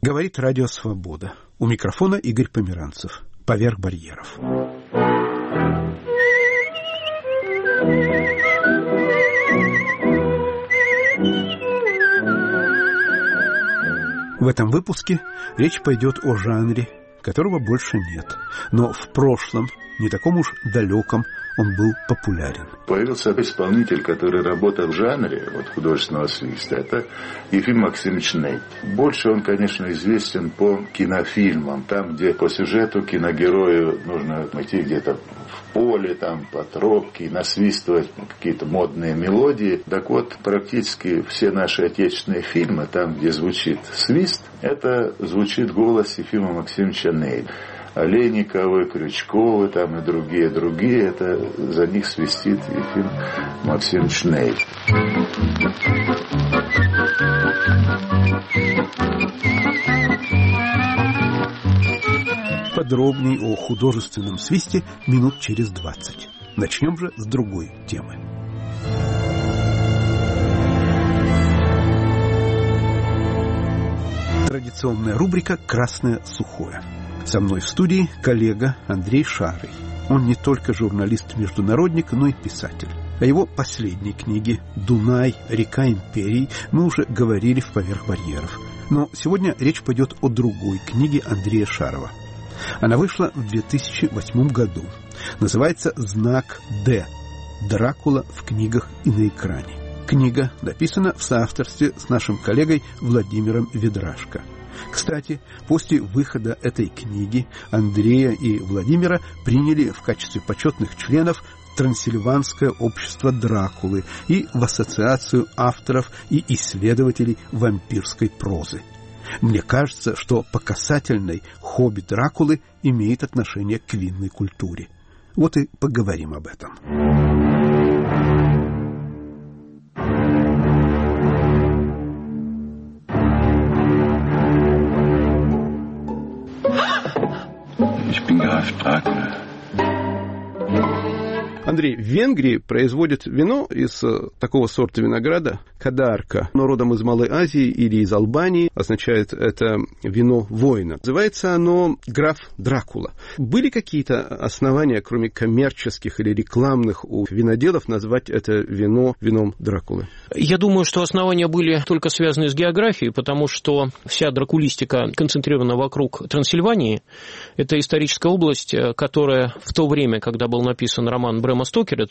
Говорит Радио Свобода. У микрофона Игорь Померанцев. Поверх барьеров. В этом выпуске речь пойдет о жанре, которого больше нет. Но в прошлом, не таком уж далеком, он был популярен. Появился исполнитель, который работал в жанре художественного свиста. Это Ефим Максимович Нейт. Больше он, конечно, известен по кинофильмам. Там, где по сюжету киногерою нужно идти где-то в поле, там, по тропке, насвистывать какие-то модные мелодии. Так вот, практически все наши отечественные фильмы, там, где звучит свист, это звучит голос Ефима Максимовича Нейта. Олейниковы, Крючковы там и другие, это за них свистит Ефим Максимович Нейт. Подробней о художественном свисте минут через 20. Начнем же с другой темы. Традиционная рубрика «Красное сухое». Со мной в студии коллега Андрей Шарый. Он не только журналист-международник, но и писатель. О его последней книге «Дунай. Река империй» мы уже говорили в «Поверх барьеров». Но сегодня речь пойдет о другой книге Андрея Шарова. Она вышла в 2008 году. Называется «Знак Д. Дракула в книгах и на экране». Книга написана в соавторстве с нашим коллегой Владимиром Ведрашко. Кстати, после выхода этой книги Андрея и Владимира приняли в качестве почетных членов Трансильванское общество Дракулы и в Ассоциацию авторов и исследователей вампирской прозы. Мне кажется, что по касательной хобби Дракулы имеет отношение к винной культуре. Вот и поговорим об этом. Андрей, в Венгрии производят вино из такого сорта винограда кадарка, но родом из Малой Азии или из Албании. Означает это вино воина. Называется оно «Граф Дракула». Были какие-то основания, кроме коммерческих или рекламных, у виноделов назвать это вино вином Дракулы? Я думаю, что основания были только связаны с географией, потому что вся дракулистика концентрирована вокруг Трансильвании. Это историческая область, которая в то время, когда был написан роман Брэма Стокера,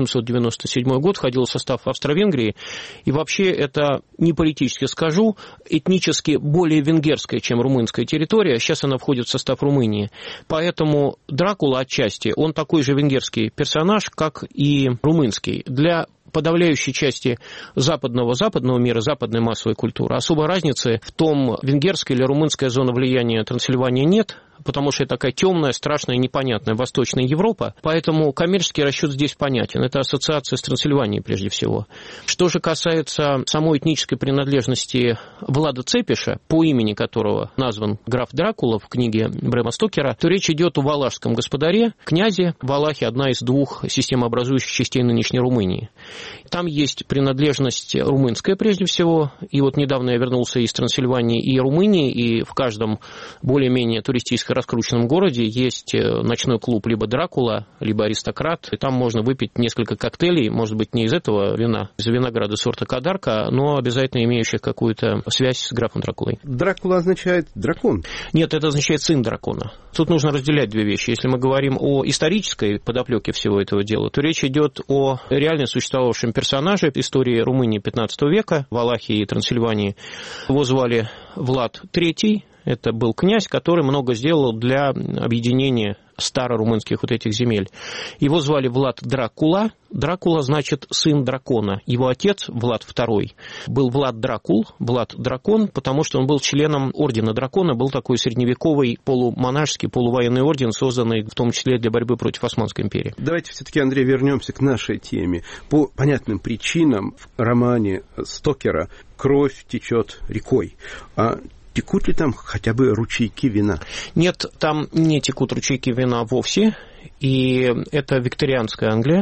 1897 год, входила в состав Австро-Венгрии. И вообще это, не политически скажу, этнически более венгерская, чем румынская территория. Сейчас она входит в состав Румынии. Поэтому Дракула отчасти, он такой же венгерский персонаж, как и румынский. Для подавляющей части западного мира, западной массовой культуры особой разницы в том, венгерская или румынская зона влияния Трансильвании нет, потому что это такая темная, страшная, непонятная Восточная Европа, поэтому коммерческий расчет здесь понятен. Это ассоциация с Трансильванией прежде всего. Что же касается самой этнической принадлежности Влада Цепиша, по имени которого назван граф Дракула в книге Брэма Стокера, то речь идет о валашском господаре, князе. Валахи – одна из двух системообразующих частей нынешней Румынии. Там есть принадлежность румынская прежде всего, и вот недавно я вернулся из Трансильвании и Румынии, и в каждом более-менее туристически раскрученном городе есть ночной клуб либо Дракула, либо Аристократ, и там можно выпить несколько коктейлей, может быть, не из этого вина, из винограда сорта кадарка, но обязательно имеющих какую-то связь с графом Дракулой. Дракула означает дракон? Нет, это означает сын дракона. Тут нужно разделять две вещи. Если мы говорим о исторической подоплеке всего этого дела, то речь идет о реально существовавшем персонаже истории Румынии XV века, Валахии и Трансильвании. Его звали Влад III. Это был князь, который много сделал для объединения старорумынских вот этих земель. Его звали Влад Дракула. Дракула значит сын дракона. Его отец, Влад II, был Влад Дракул, Влад Дракон, потому что он был членом ордена дракона, был такой средневековый полумонашеский, полувоенный орден, созданный в том числе для борьбы против Османской империи. Давайте все-таки, Андрей, вернемся к нашей теме. По понятным причинам в романе Стокера кровь течет рекой. А текут ли там хотя бы ручейки вина? Нет, там не текут ручейки вина вовсе. И это викторианская Англия,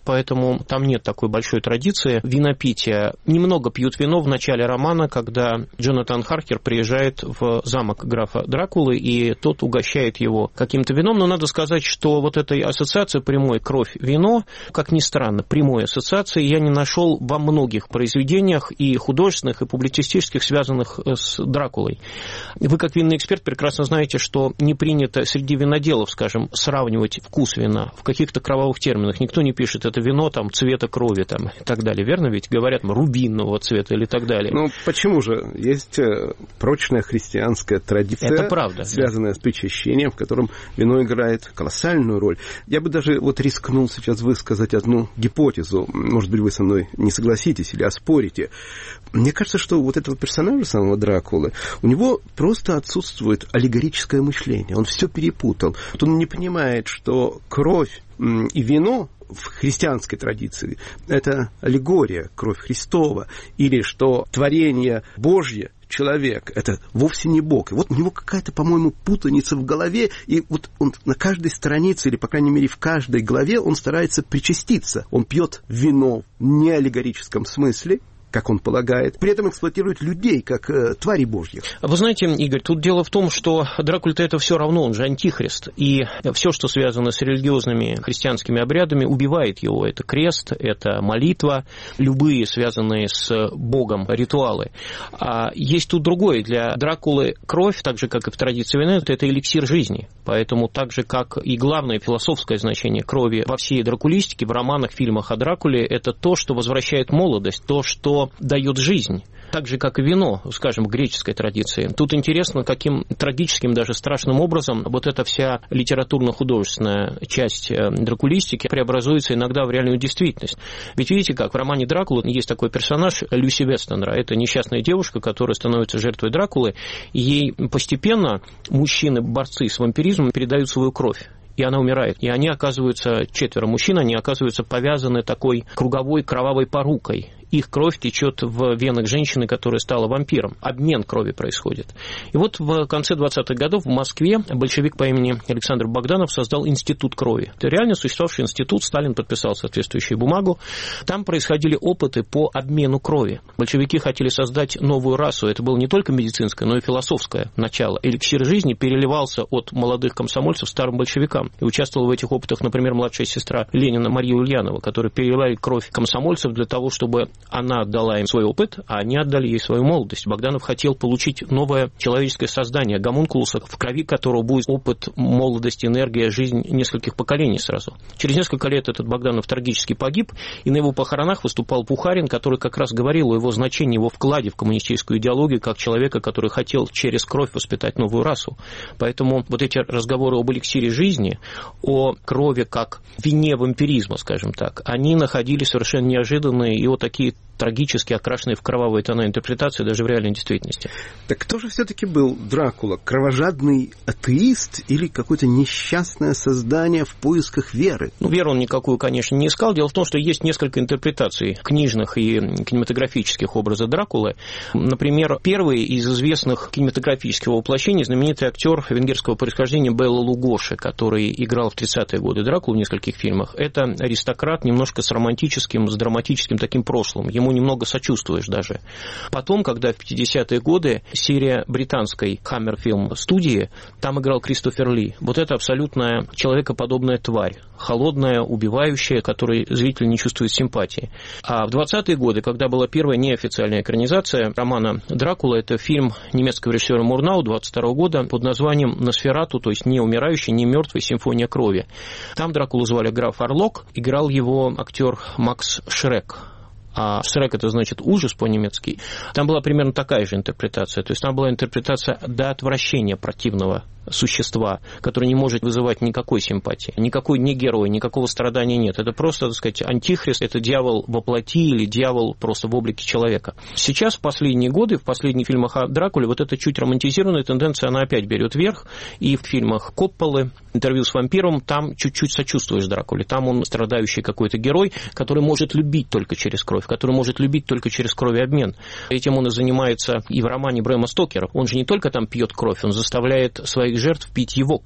поэтому там нет такой большой традиции винопития. Немного пьют вино в начале романа, когда Джонатан Харкер приезжает в замок графа Дракулы, и тот угощает его каким-то вином. Но надо сказать, что вот этой ассоциации прямой кровь-вино, как ни странно, прямой ассоциации я не нашел во многих произведениях и художественных, и публицистических, связанных с Дракулой. Вы, как винный эксперт, прекрасно знаете, что не принято среди виноделов, скажем, сравнивать вкус вина в каких-то кровавых терминах. Никто не пишет, это вино там, цвета крови там, и так далее. Верно ведь? Говорят, рубинового цвета или так далее. Ну, почему же? Есть прочная христианская традиция, это правда, связанная с причащением, в котором вино играет колоссальную роль. Я бы даже вот рискнул сейчас высказать одну гипотезу. Может быть, вы со мной не согласитесь или оспорите. Мне кажется, что вот этого персонажа, самого Дракулы, у него просто отсутствует аллегорическое мышление. Он все перепутал. Он не понимает, что кровь и вино в христианской традиции – это аллегория, кровь Христова, или что творение Божье, человек, это вовсе не Бог. И вот у него какая-то, по-моему, путаница в голове, и вот он на каждой странице, или, по крайней мере, в каждой главе он старается причаститься. Он пьет вино в неаллегорическом смысле, как он полагает, при этом эксплуатирует людей, как твари божьих. Вы знаете, Игорь, тут дело в том, что Дракула-то это все равно, он же антихрист, и все, что связано с религиозными христианскими обрядами, убивает его. Это крест, это молитва, любые связанные с Богом ритуалы. А есть тут другое. Для Дракулы кровь, так же, как и в традиции вина, это эликсир жизни. Поэтому так же, как и главное философское значение крови во всей дракулистике, в романах, фильмах о Дракуле, это то, что возвращает молодость, то, что дает жизнь. Так же, как и вино, скажем, в греческой традиции. Тут интересно, каким трагическим, даже страшным образом вот эта вся литературно-художественная часть дракулистики преобразуется иногда в реальную действительность. Ведь видите как, в романе «Дракула» есть такой персонаж Люси Вестенра. Это несчастная девушка, которая становится жертвой Дракулы, и ей постепенно мужчины-борцы с вампиризмом передают свою кровь. И она умирает. И они оказываются, 4 мужчин, они оказываются повязаны такой круговой кровавой порукой. Их кровь течет в венах женщины, которая стала вампиром. Обмен крови происходит. И вот в конце 20-х годов в Москве большевик по имени Александр Богданов создал институт крови. Это реально существовавший институт, Сталин подписал соответствующую бумагу. Там происходили опыты по обмену крови. Большевики хотели создать новую расу. Это было не только медицинское, но и философское начало. Эликсир жизни переливался от молодых комсомольцев старым большевикам. И участвовала в этих опытах, например, младшая сестра Ленина Мария Ульянова, которая переливали кровь комсомольцев для того, чтобы она отдала им свой опыт, а они отдали ей свою молодость. Богданов хотел получить новое человеческое создание, гомункулуса, в крови которого будет опыт, молодость, энергия, жизнь нескольких поколений сразу. Через несколько лет этот Богданов трагически погиб, и на его похоронах выступал Пухарин, который как раз говорил о его значении, его вкладе в коммунистическую идеологию, как человека, который хотел через кровь воспитать новую расу. Поэтому вот эти разговоры об эликсире жизни, о крови как вине вампиризма, скажем так, они находили совершенно неожиданные и вот такие трагически окрашенные в кровавые тона интерпретации даже в реальной действительности. Так кто же все-таки был Дракула? Кровожадный атеист или какое-то несчастное создание в поисках веры? Ну, веру он никакую, конечно, не искал. Дело в том, что есть несколько интерпретаций книжных и кинематографических образа Дракулы. Например, первый из известных кинематографических воплощений знаменитый актер венгерского происхождения Белла Лугоши, который играл в 30-е годы Дракулу в нескольких фильмах. Это аристократ немножко с романтическим, с драматическим таким прошлым. Ему немного сочувствуешь даже. Потом, когда в 50-е годы серия британской Hammer Film студии, там играл Кристофер Ли. Вот это абсолютная человекоподобная тварь. Холодная, убивающая, которой зритель не чувствует симпатии. А в 20-е годы, когда была первая неофициальная экранизация романа «Дракула», это фильм немецкого режиссера Мурнау 22 года под названием «Носферату», то есть не умирающий, не мертвый, симфония крови. Там Дракулу звали граф Орлок, играл его актер Макс Шрек. А Шрек — это значит ужас по-немецки. Там была примерно такая же интерпретация. То есть там была интерпретация до отвращения противного существа, которое не может вызывать никакой симпатии. Никакой не герой, никакого страдания нет. Это просто, так сказать, антихрист, это дьявол во плоти или дьявол просто в облике человека. Сейчас, в последние годы, в последних фильмах о Дракуле, вот эта чуть романтизированная тенденция, она опять берет верх. И в фильмах Копполы, «Интервью с вампиром», там чуть-чуть сочувствуешь Дракуле. Там он страдающий какой-то герой, который может любить только через кровь, который может любить только через кровеобмен. Этим он и занимается и в романе Брэма Стокера. Он же не только там пьет кровь, он заставляет своих жертв пить его кровь.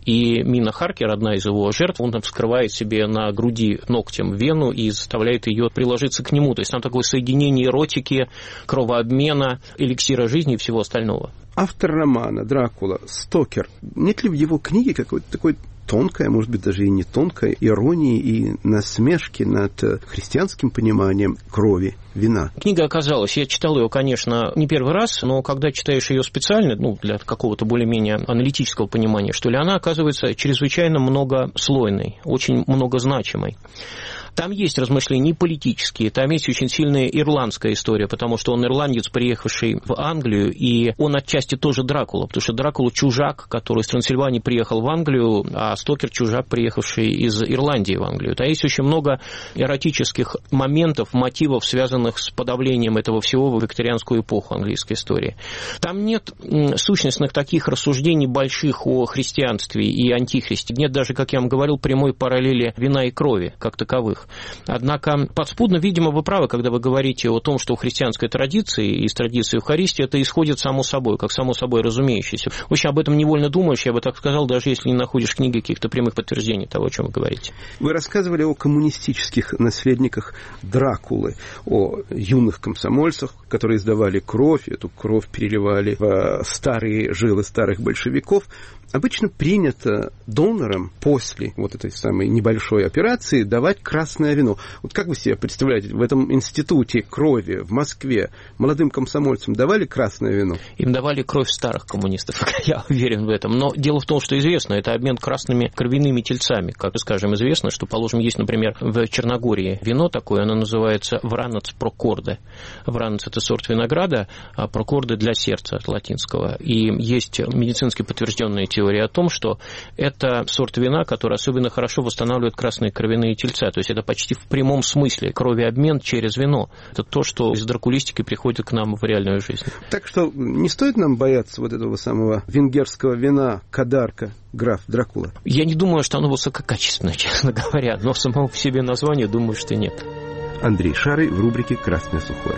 И Мина Харкер, одна из его жертв, он там вскрывает себе на груди ногтем вену и заставляет ее приложиться к нему. То есть там такое соединение эротики, кровообмена, эликсира жизни и всего остального. Автор романа «Дракула» Стокер. Нет ли в его книге какой-то такой тонкой, а может быть даже и не тонкой, иронии и насмешки над христианским пониманием крови, вина? Книга оказалась, я читал ее, конечно, не первый раз, но когда читаешь ее специально, для какого-то более-менее аналитического понимания, что ли, она оказывается чрезвычайно многослойной, очень многозначимой. Там есть размышления политические, там есть очень сильная ирландская история, потому что он ирландец, приехавший в Англию, и он отчасти тоже Дракула, потому что Дракула чужак, который из Трансильвании приехал в Англию, а Стокер чужак, приехавший из Ирландии в Англию. Там есть очень много эротических моментов, мотивов, связанных с подавлением этого всего в викторианскую эпоху английской истории. Там нет сущностных таких рассуждений больших о христианстве и антихристе. Нет даже, как я вам говорил, прямой параллели вина и крови как таковых. Однако подспудно, видимо, вы правы, когда вы говорите о том, что у христианской традиции, из традиции Евхаристии, это исходит само собой, как само собой разумеющееся. В общем, об этом невольно думаешь, я бы так сказал, даже если не находишь в книге каких-то прямых подтверждений того, о чем вы говорите. Вы рассказывали о коммунистических наследниках Дракулы, о юных комсомольцах, которые сдавали кровь, эту кровь переливали в старые жилы старых большевиков. Обычно принято донорам после вот этой самой небольшой операции давать красное вино. Вот как вы себе представляете, в этом институте крови в Москве молодым комсомольцам давали красное вино? Им давали кровь старых коммунистов, я уверен в этом. Но дело в том, что известно, это обмен красными кровяными тельцами. Как, скажем, известно, что, положим, есть, например, в Черногории вино такое, оно называется Вранец прокорде. Вранец – это сорт винограда, а прокорде для сердца от латинского. И есть медицински подтвержденные теория о том, что это сорт вина, который особенно хорошо восстанавливает красные кровяные тельца. То есть это почти в прямом смысле кровеобмен через вино. Это то, что из дракулистики приходит к нам в реальную жизнь. Так что не стоит нам бояться вот этого самого венгерского вина Кадарка, граф Дракула? Я не думаю, что оно высококачественное, честно говоря, но самого по себе названия думаю, что нет. Андрей Шарый в рубрике «Красное сухое».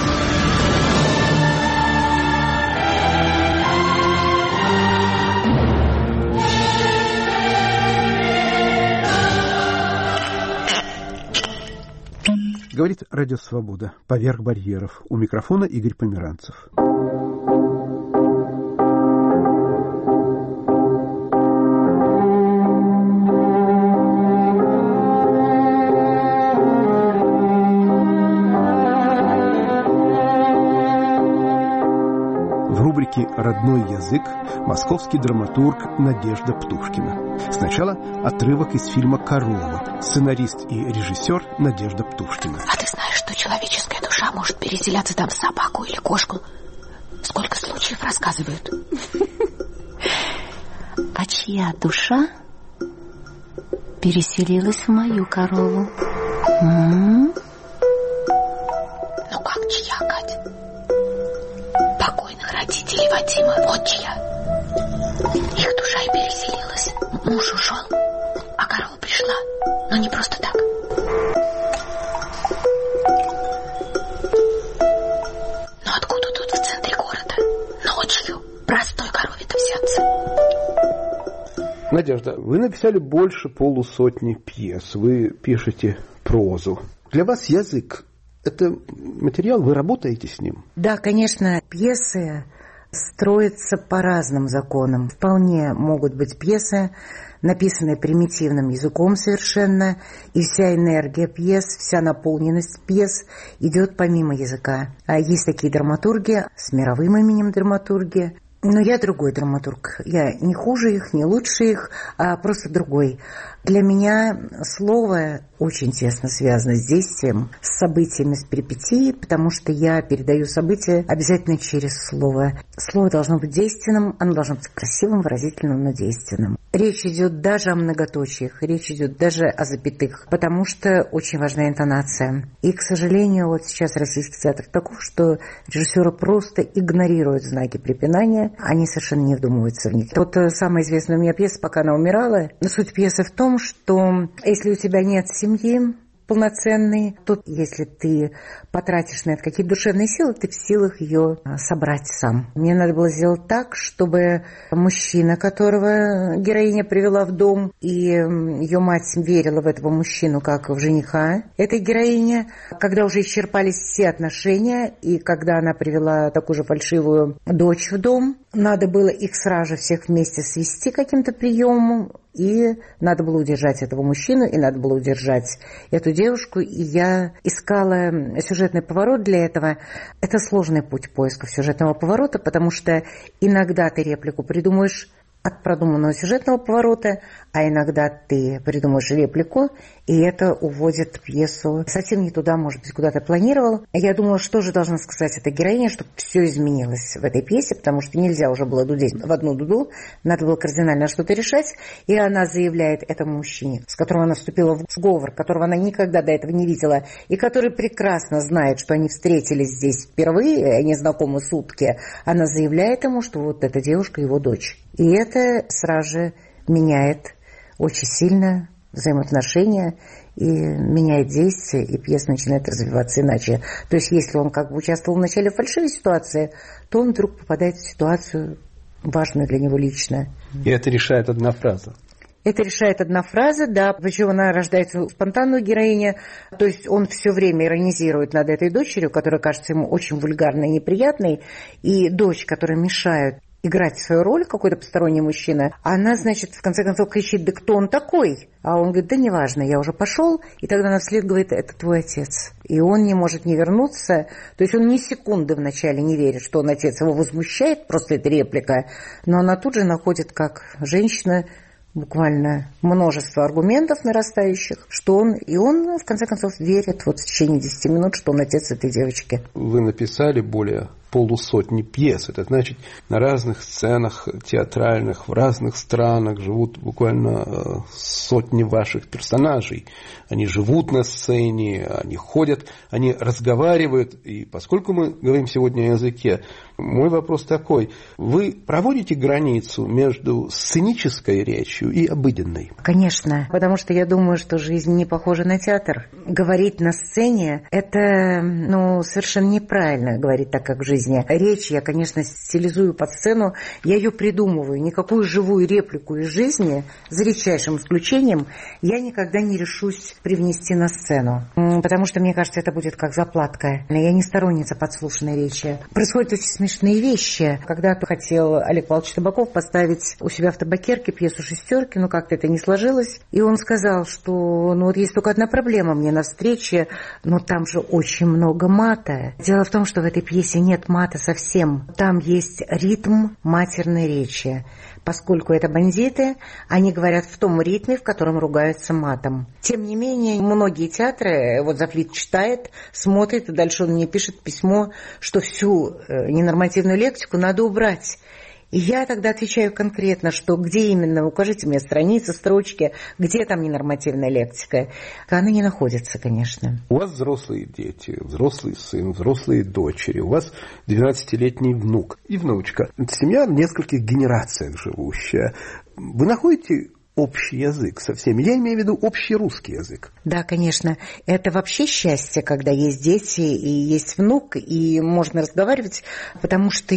Говорит Радио Свобода. Поверх барьеров. У микрофона Игорь Померанцев. В рубрике «Родной язык» московский драматург Надежда Птушкина. Сначала отрывок из фильма «Корова». Сценарист и режиссер Надежда Птушкина. А ты знаешь, что человеческая душа может переселяться там в собаку или кошку? Сколько случаев рассказывают. А чья душа переселилась в мою корову? Ну как чья, Кать? Покойных родителей Вадима, вот чья. Их душа и переселилась. Муж ушел, а корова пришла. Но не просто так. Но откуда тут в центре города ночью простой корове-то взяться? Надежда, вы написали больше полусотни пьес. Вы пишете прозу. Для вас язык – это материал, вы работаете с ним? Да, конечно, пьесы строятся по разным законам. Вполне могут быть пьесы, написанные примитивным языком совершенно, и вся энергия пьес, вся наполненность пьес идет помимо языка. А есть такие драматурги с мировым именем драматурги. Но я другой драматург. Я не хуже их, не лучше их, а просто другой. Для меня слово очень тесно связано с действием, с событиями, с перипетией, потому что я передаю события обязательно через слово. Слово должно быть действенным, оно должно быть красивым, выразительным, но действенным. Речь идет даже о многоточиях, речь идет даже о запятых, потому что очень важна интонация. И, к сожалению, вот сейчас российский театр таков, что режиссеры просто игнорируют знаки препинания, они совершенно не вдумываются в них. Вот самая известная у меня пьеса «Пока она умирала». Но суть пьесы в том, что если у тебя нет семьи, полноценный. Тут, если ты потратишь на это какие-то душевные силы, ты в силах ее собрать сам. Мне надо было сделать так, чтобы мужчина, которого героиня привела в дом, и ее мать верила в этого мужчину как в жениха этой героини, когда уже исчерпались все отношения, и когда она привела такую же фальшивую дочь в дом, надо было их сразу же всех вместе свести каким-то приемом, и надо было удержать этого мужчину, и надо было удержать эту девушку. И я искала сюжетный поворот для этого. Это сложный путь поиска сюжетного поворота, потому что иногда ты реплику придумаешь от продуманного сюжетного поворота, а иногда ты придумаешь реплику, и это уводит пьесу совсем не туда, может быть, куда ты планировал. Я думала, что же должна сказать эта героиня, чтобы все изменилось в этой пьесе, потому что нельзя уже было дудеть в одну дуду, надо было кардинально что-то решать, и она заявляет этому мужчине, с которым она вступила в сговор, которого она никогда до этого не видела, и который прекрасно знает, что они встретились здесь впервые, они знакомы сутки, она заявляет ему, что вот эта девушка его дочь. И это сразу же меняет очень сильно взаимоотношения и меняет действие, и пьеса начинает развиваться иначе. То есть если он как бы участвовал в начале в фальшивой ситуации, то он вдруг попадает в ситуацию важную для него лично. И это решает одна фраза. Это решает одна фраза, да, причем она рождается спонтанную героиню, то есть он все время иронизирует над этой дочерью, которая кажется ему очень вульгарной и неприятной, и дочь, которая мешает играть свою роль, какой-то посторонний мужчина, она, значит, в конце концов кричит: да кто он такой? А он говорит: да неважно, я уже пошел. И тогда она вслед говорит: это твой отец. И он не может не вернуться. То есть он ни секунды вначале не верит, что он отец. Его возмущает просто эта реплика, но она тут же находит, как женщина, буквально множество аргументов нарастающих, что он, и он, в конце концов, верит вот в течение 10 минут, что он отец этой девочки. Вы написали более полусотни пьес. Это значит, на разных сценах театральных, в разных странах живут буквально сотни ваших персонажей. Они живут на сцене, они ходят, они разговаривают. И поскольку мы говорим сегодня о языке, мой вопрос такой. Вы проводите границу между сценической речью и обыденной? Конечно, потому что я думаю, что жизнь не похожа на театр. Говорить на сцене – это совершенно неправильно говорить так, как в жизни. Речь я, конечно, стилизую под сцену, я ее придумываю. Никакую живую реплику из жизни, за редчайшим исключением, я никогда не решусь привнести на сцену. Потому что, мне кажется, это будет как заплатка. Я не сторонница подслушанной речи. Происходят очень смешные вещи. Когда-то хотел Олег Павлович Табаков поставить у себя в Табакерке пьесу «Шестерки», но как-то это не сложилось. И он сказал, что есть только одна проблема мне на встрече, но там же очень много мата. Дело в том, что в этой пьесе нет мата совсем. Там есть ритм матерной речи. Поскольку это бандиты, они говорят в том ритме, в котором ругаются матом. Тем не менее, многие театры, вот Зафлит читает, смотрит, и дальше он мне пишет письмо, что всю ненормативную лексику надо убрать. И я тогда отвечаю конкретно, что где именно, укажите мне страницы, строчки, где там ненормативная лексика. Она не находится, конечно. У вас взрослые дети, взрослый сын, взрослые дочери, у вас 12-летний внук и внучка. Семья в нескольких генерациях живущая. Вы находите общий язык со всеми? Я имею в виду общий русский язык. Да, конечно. Это вообще счастье, когда есть дети и есть внук, и можно разговаривать, потому что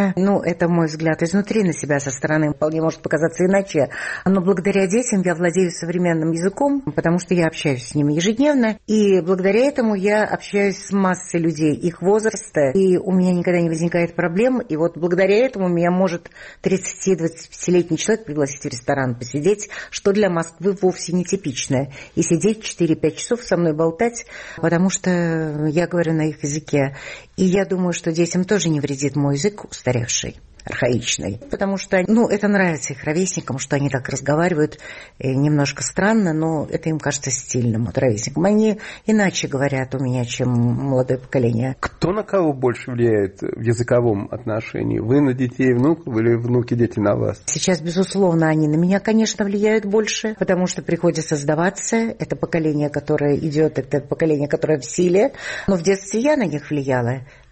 это мой взгляд изнутри на себя со стороны, вполне может показаться иначе, но благодаря детям я владею современным языком, потому что я общаюсь с ними ежедневно, и благодаря этому я общаюсь с массой людей их возраста, и у меня никогда не возникает проблем, и вот благодаря этому меня может 30-25-летний человек пригласить в ресторан посидеть, что для Москвы вовсе не типичное. И сидеть 4-5 часов со мной болтать, потому что я говорю на их языке. И я думаю, что детям тоже не вредит мой язык устаревший, архаичный. Потому что, это нравится их ровесникам, что они так разговаривают немножко странно, но это им кажется стильным ровесникам. Они иначе говорят у меня, чем молодое поколение. Кто на кого больше влияет в языковом отношении? Вы на детей, внуков или внуки-дети на вас? Сейчас, безусловно, они на меня, конечно, влияют больше, потому что приходится сдаваться. Это поколение, которое идет, это поколение, которое в силе. Но в детстве я на них влияла.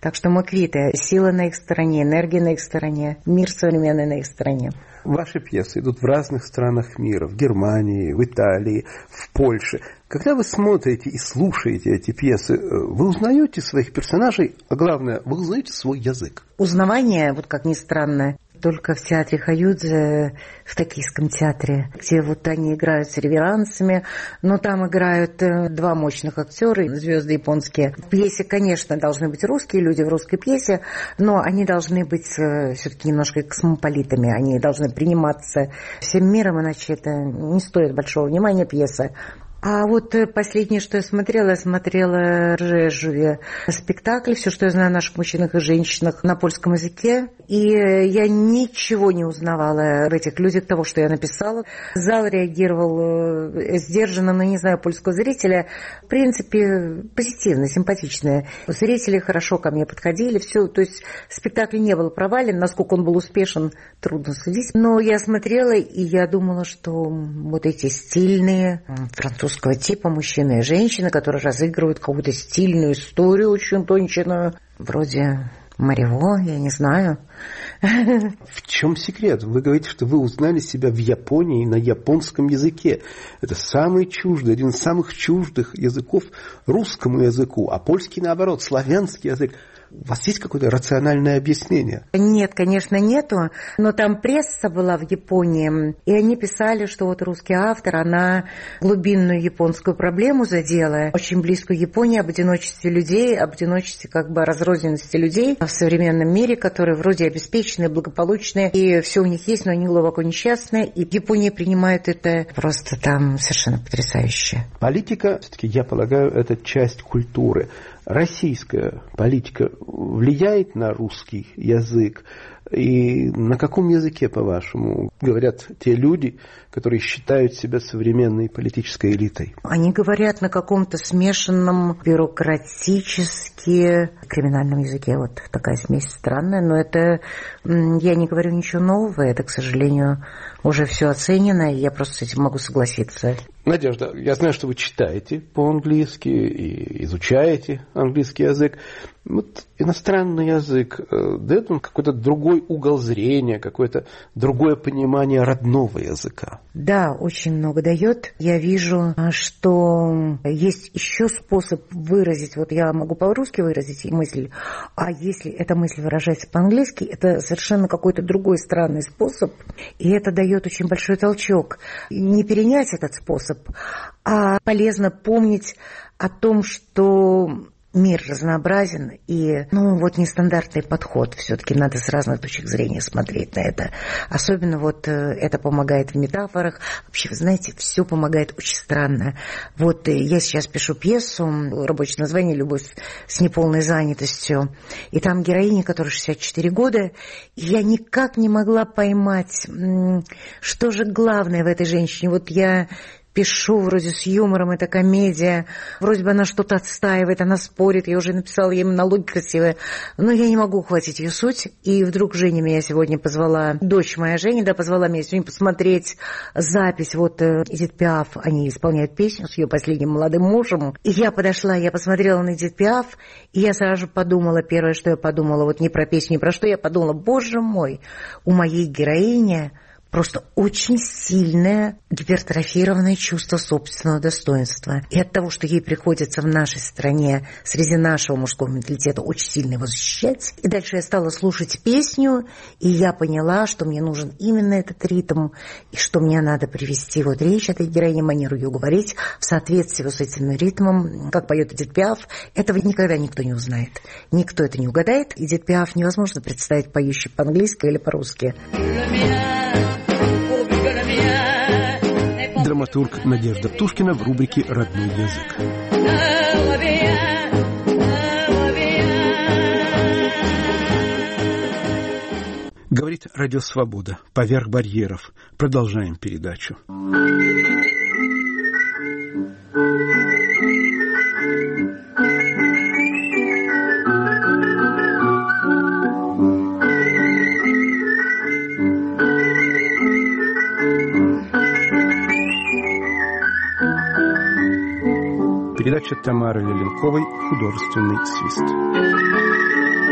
Так что мы квиты. Сила на их стороне, энергия на их стороне, мир современный на их стороне. Ваши пьесы идут в разных странах мира, в Германии, в Италии, в Польше. Когда вы смотрите и слушаете эти пьесы, вы узнаете своих персонажей, а главное, вы узнаете свой язык. Узнавание, вот как ни странно, только в театре Хаюдзе, в Токийском театре, где вот они играют с реверансами, но там играют два мощных актера, звезды японские. В пьесе, конечно, должны быть русские люди в русской пьесе, но они должны быть все-таки немножко космополитами, они должны приниматься всем миром, иначе это не стоит большого внимания пьеса. А вот последнее, что я смотрела Ржеве спектакль «Все, что я знаю о наших мужчинах и женщинах» на польском языке. И я ничего не узнавала в этих людях того, что я написала. Зал реагировал сдержанно, но не знаю польского зрителя. В принципе, позитивно, симпатично. Зрители хорошо ко мне подходили. Все, то есть спектакль не был провален. Насколько он был успешен, трудно судить. Но я смотрела, и я думала, что вот эти стильные французские типа мужчины и женщины, которые разыгрывают какую-то стильную историю, очень тонченную, вроде Марево, я не знаю. В чем секрет? Вы говорите, что вы узнали себя в Японии на японском языке. Это самый чуждый, один из самых чуждых языков русскому языку, а польский, наоборот, славянский язык. У вас есть какое-то рациональное объяснение? Нет, конечно, нету. Но там пресса была в Японии, и они писали, что вот русский автор, она глубинную японскую проблему задела, очень близкую Японии, об одиночестве людей, об одиночестве как бы разрозненности людей в современном мире, которые вроде обеспеченные, благополучные, и все у них есть, но они глубоко несчастные, и Япония принимает это просто там совершенно потрясающе. Политика, все-таки, я полагаю, это часть культуры. Российская политика влияет на русский язык? И на каком языке, по-вашему, говорят те люди, которые считают себя современной политической элитой? Они говорят на каком-то смешанном бюрократически криминальном языке. Вот такая смесь странная, но это, я не говорю ничего нового, это, к сожалению, уже все оценено, и я просто с этим могу согласиться. Надежда, я знаю, что вы читаете по-английски и изучаете английский язык. Вот иностранный язык дает вам какой-то другой угол зрения, какое-то другое понимание родного языка? Да, очень много дает. Я вижу, что есть еще способ выразить, вот я могу по-русски выразить мысль, а если эта мысль выражается по-английски, это совершенно какой-то другой странный способ, и это дает очень большой толчок. Не перенять этот способ, а полезно помнить о том, что мир разнообразен, и, вот нестандартный подход. Все-таки надо с разных точек зрения смотреть на это. Особенно вот это помогает в метафорах. Вообще, вы знаете, все помогает очень странно. Вот я сейчас пишу пьесу, рабочее название «Любовь с неполной занятостью», и там героиня, которой 64 года, и я никак не могла поймать, что же главное в этой женщине. Вот я пишу вроде с юмором, это комедия, вроде бы она что-то отстаивает, она спорит, я уже написала ей монологи красивые, но я не могу ухватить ее суть, и вдруг Женя меня сегодня позвала, дочь моя Женя, позвала меня сегодня посмотреть запись, вот Эдит Пиаф, они исполняют песню с ее последним молодым мужем, и я подошла, я посмотрела на Эдит Пиаф, и я сразу же подумала, первое, что я подумала, вот не про песню, не про что, я подумала, боже мой, у моей героини просто очень сильное гипертрофированное чувство собственного достоинства. И от того, что ей приходится в нашей стране среди нашего мужского менталитета очень сильно его защищать. И дальше я стала слушать песню, и я поняла, что мне нужен именно этот ритм, и что мне надо привести вот речь этой героини, манеру ее говорить в соответствии с этим ритмом, как поет Эдит Пиаф. Этого никогда никто не узнает. Никто это не угадает. Эдит Пиаф невозможно представить поющей по-английски или по-русски. Драматург Надежда Птушкина в рубрике «Родной язык». Говорит Радио Свобода. Поверх барьеров. Продолжаем передачу. Передача Тамары Леленковой «Художественный свист».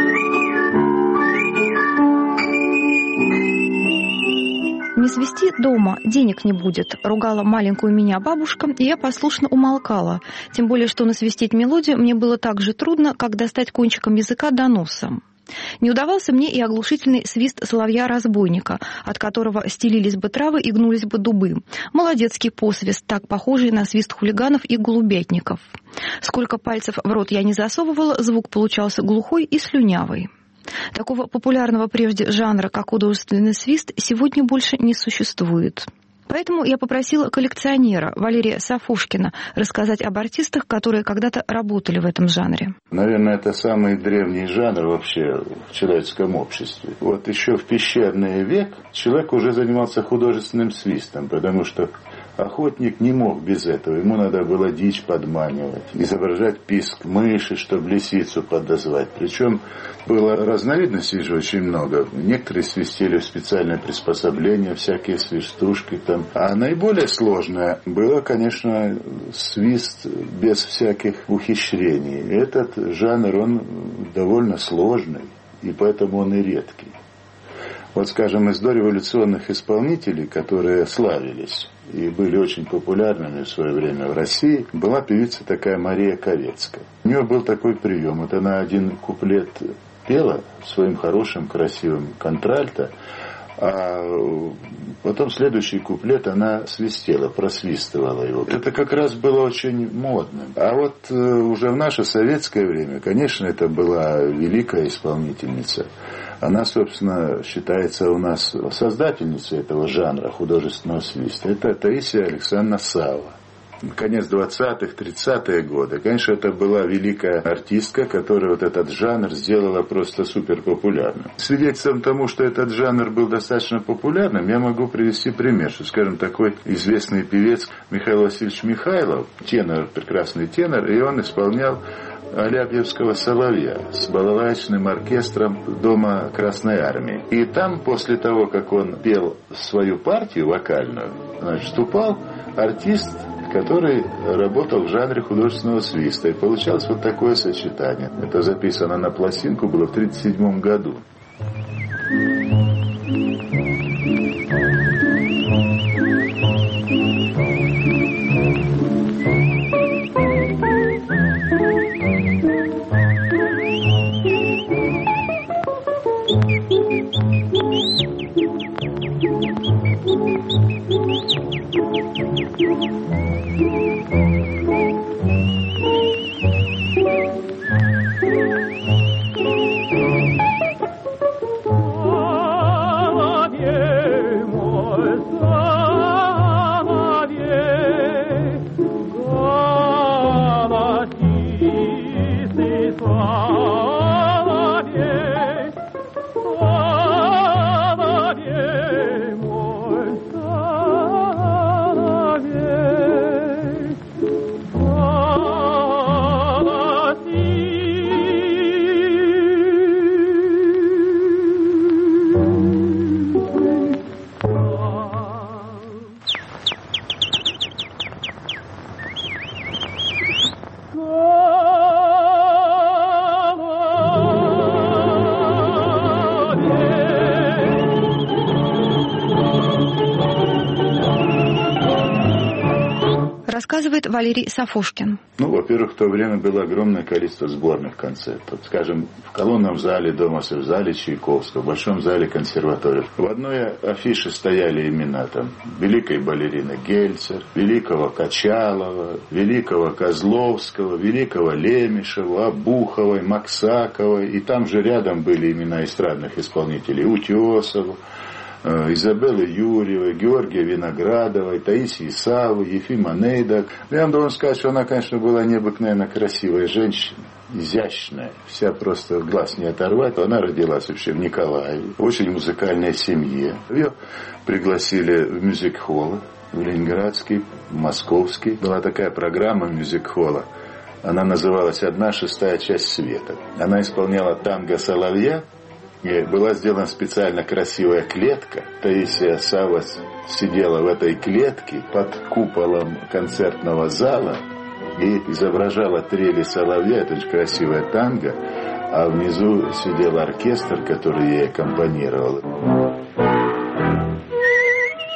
свисти дома, денег не будет», — ругала маленькую меня бабушка, и я послушно умолкала. Тем более, что насвистеть мелодию мне было так же трудно, как достать кончиком языка до носа. Не удавался мне и оглушительный свист соловья-разбойника, от которого стелились бы травы и гнулись бы дубы. Молодецкий посвист, так похожий на свист хулиганов и голубятников. Сколько пальцев в рот я не засовывала, звук получался глухой и слюнявый. Такого популярного прежде жанра, как художественный свист, сегодня больше не существует. Поэтому я попросила коллекционера Валерия Сафошкина рассказать об артистах, которые когда-то работали в этом жанре. Наверное, это самый древний жанр вообще в человеческом обществе. Вот еще в пещерный век человек уже занимался художественным свистом, потому что охотник не мог без этого. Ему надо было дичь подманивать, изображать писк мыши, чтобы лисицу подозвать. Причем было разновидностей же очень много. Некоторые свистели в специальное приспособление, всякие свистушки там. А наиболее сложное было, конечно, свист без всяких ухищрений. Этот жанр, он довольно сложный, и поэтому он и редкий. Вот, скажем, из дореволюционных исполнителей, которые славились и были очень популярными в свое время в России, была певица такая Мария Ковецкая. У нее был такой прием. Вот она один куплет пела своим хорошим, красивым контральто, а потом следующий куплет она свистела, просвистывала его. Это как раз было очень модно. А вот уже в наше советское время, конечно, это была великая исполнительница. Она, собственно, считается у нас создательницей этого жанра художественного свиста. Это Таисия Александровна Сава. Конец 20-х, 30-е годы. Конечно, это была великая артистка, которая вот этот жанр сделала просто супер популярным. Свидетельством тому, что этот жанр был достаточно популярным, я могу привести пример, что, скажем, такой известный певец Михаил Васильевич Михайлов, тенор, прекрасный тенор, и он исполнял Аляпьевского соловья с балалайчным оркестром Дома Красной Армии. И там, после того, как он пел свою партию вокальную, вступал артист, который работал в жанре художественного свиста. И получалось вот такое сочетание. Это записано на пластинку, было в 1937 году. Рассказывает Валерий Сафошкин. Во-первых, в то время было огромное количество сборных концертов. Скажем, в колонном зале Дома, в зале Чайковского, в большом зале консерватории. В одной афише стояли имена там великой балерины Гельцер, великого Качалова, великого Козловского, великого Лемешева, Обуховой, Максаковой. И там же рядом были имена эстрадных исполнителей Утесова, Изабеллы Юрьевой, Георгия Виноградовой, Таисии Савы, Ефима Нейдак. Я вам должен сказать, что она, конечно, была необыкновенно красивая женщина, изящная, вся просто глаз не оторвать. Она родилась вообще в Николаеве, в очень музыкальной семье. Ее пригласили в мюзик-холл, в Ленинградский, в Московский. Была такая программа мюзик-холла. Она называлась «1/6 часть света». Она исполняла танго соловья. И была сделана специально красивая клетка. Таисия Сава сидела в этой клетке под куполом концертного зала и изображала трели соловья. Это очень красивая танго. А внизу сидел оркестр, который ей аккомпанировал.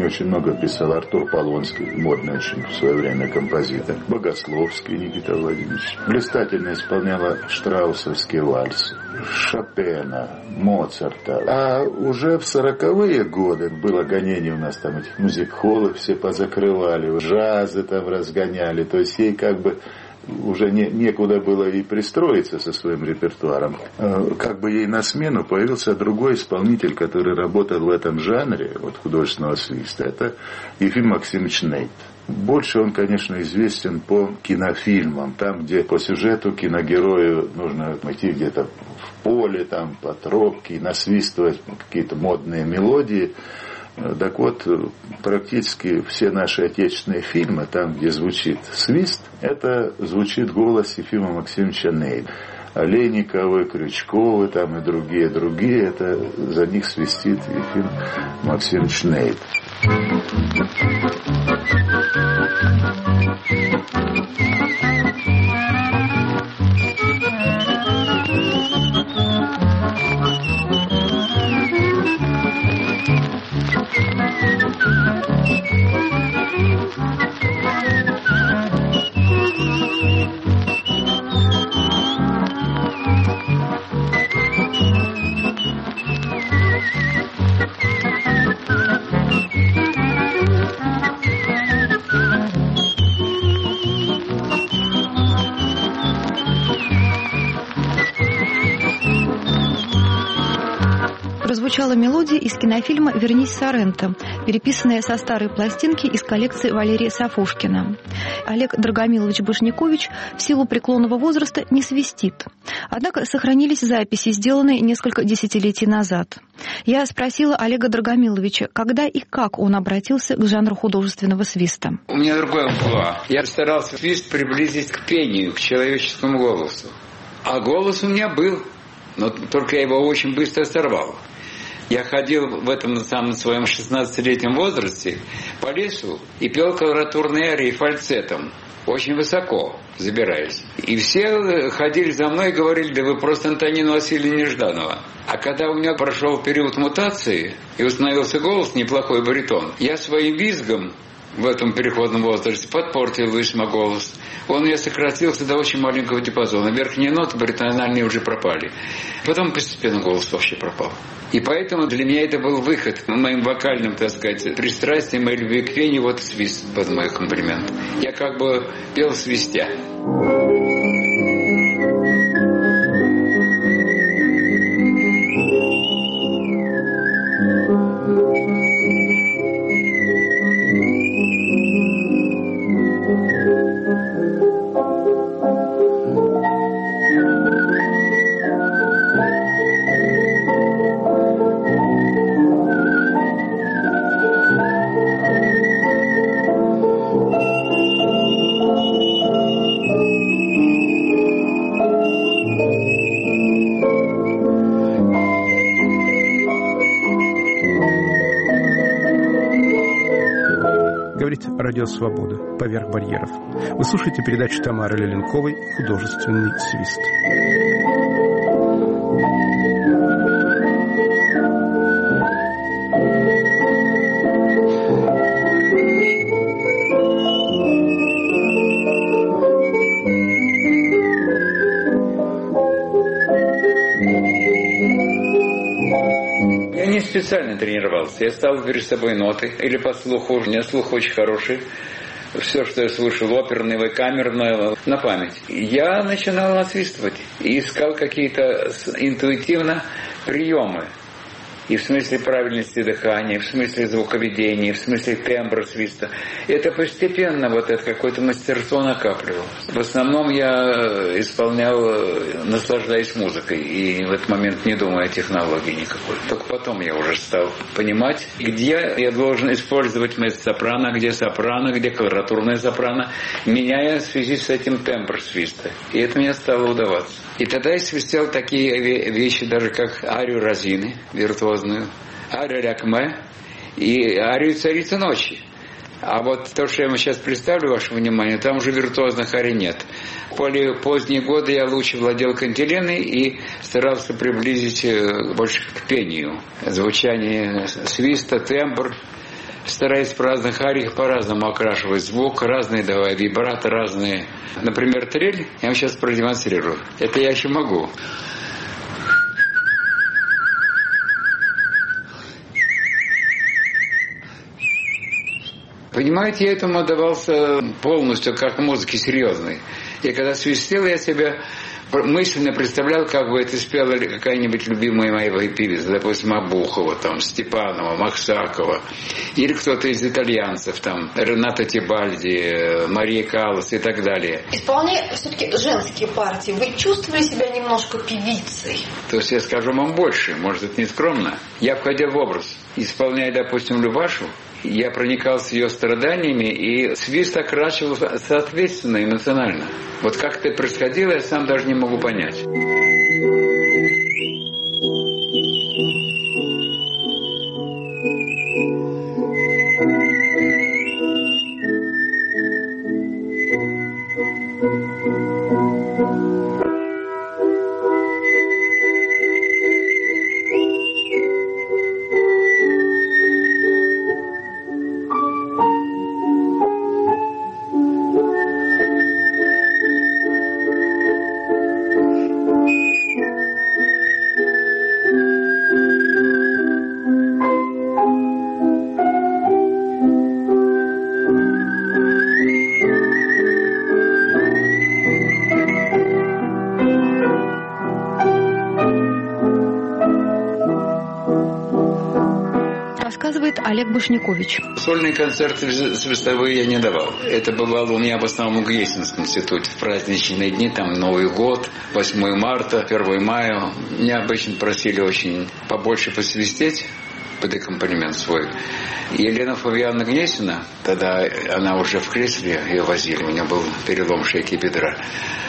очень много писал Артур Полонский, модный очень в свое время композитор. Богословский Никита Владимирович. Блистательно исполняла штраусовские вальсы. Шопена, Моцарта. А уже в 40-е годы было гонение у нас, там этих мюзик-холлы все позакрывали, джазы там разгоняли. То есть ей как бы уже некуда было и пристроиться со своим репертуаром. Как бы ей на смену появился другой исполнитель, который работал в этом жанре, вот художественного свиста. Это Ефим Максимович Нейт. Больше он, конечно, известен по кинофильмам, там, где по сюжету киногерою нужно идти где-то в поле, там, по тропке, насвистывать какие-то модные мелодии. Так вот, практически все наши отечественные фильмы, там, где звучит свист, это звучит голос Ефима Максимовича Нейта. Олейниковы, Крючковы там и другие, это за них свистит Ефим Максимович Нейт. Прозвучала мелодия из кинофильма «Вернись, Соренто», переписанная со старой пластинки из коллекции Валерия Сафушкина. Олег Драгомилович Башнякович в силу преклонного возраста не свистит. Однако сохранились записи, сделанные несколько десятилетий назад. Я спросила Олега Драгомиловича, когда и как он обратился к жанру художественного свиста. У меня другое было. Я старался свист приблизить к пению, к человеческому голосу. А голос у меня был, но только я его очень быстро сорвал. Я ходил в этом самом своем 16-летнем возрасте по лесу и пел колоратурные арии фальцетом, очень высоко забираясь. И все ходили за мной и говорили: да вы просто Антонина Васильевна Нежданова. А когда у меня прошел период мутации и установился голос, неплохой баритон, я своим визгом в этом переходном возрасте подпортил весьма голос. Он у меня сократился до очень маленького диапазона. Верхние ноты баритональные уже пропали. Потом постепенно голос вообще пропал. И поэтому для меня это был выход моим вокальным, так сказать, пристрастием моей любви к пению, вот свист под мой комплимент. Я как бы пел свистя. Радио «Свобода. Поверх барьеров». Вы слушаете передачу Тамары Леленковой «Художественный свист». Специально тренировался. Я ставил перед собой ноты, или по слуху, у меня слух очень хороший. Все, что я слушал, оперное, камерное, на память. Я начинал насвистывать и искал какие-то интуитивно приемы. И в смысле правильности дыхания, и в смысле звуковедения, и в смысле тембра свиста. Это постепенно вот это какое-то мастерство накапливалось. В основном я исполнял, наслаждаясь музыкой, и в этот момент не думая о технологии никакой. Только потом я уже стал понимать, где я должен использовать меццо-сопрано, где колоратурное сопрано, меняя в связи с этим тембр свиста. И это мне стало удаваться. И тогда я свистел такие вещи, даже как арию Розины, виртуозную, арию Рякме и арию Царицы ночи. А вот то, что я вам сейчас представлю вашему вниманию, там уже виртуозных арий нет. В более поздние годы я лучше владел кантиленой и старался приблизить больше к пению. Звучание свиста, тембр, стараюсь в разных ариях по-разному окрашивать звук, разные давая вибраты, разные. Например, трель, я вам сейчас продемонстрирую. Это я еще могу. Понимаете, я этому отдавался полностью, как музыке серьезной. И когда свистел, я себя мысленно представлял, как бы это спела какая-нибудь любимая моя певица, допустим, Обухова, там, Степанова, Максакова, или кто-то из итальянцев, там, Ренато Тибальди, Мария Каллас и так далее. Исполняя все-таки женские партии, вы чувствовали себя немножко певицей? То есть я скажу вам больше, может, это не скромно. Я входил в образ, исполняя, допустим, Любашу, я проникался ее страданиями, и свист окрашивал соответственно, эмоционально. Вот как это происходило, я сам даже не могу понять. Олег Башнякович. Сольные концерты свистовые я не давал. Это бывало у меня в основном в Гнесинском институте. В праздничные дни, там Новый год, 8 марта, 1 мая. Меня обычно просили очень побольше посвистеть под аккомпанемент свой. Елена Фавьяновна Гнесина, тогда она уже в кресле, ее возили, у нее был перелом шейки бедра.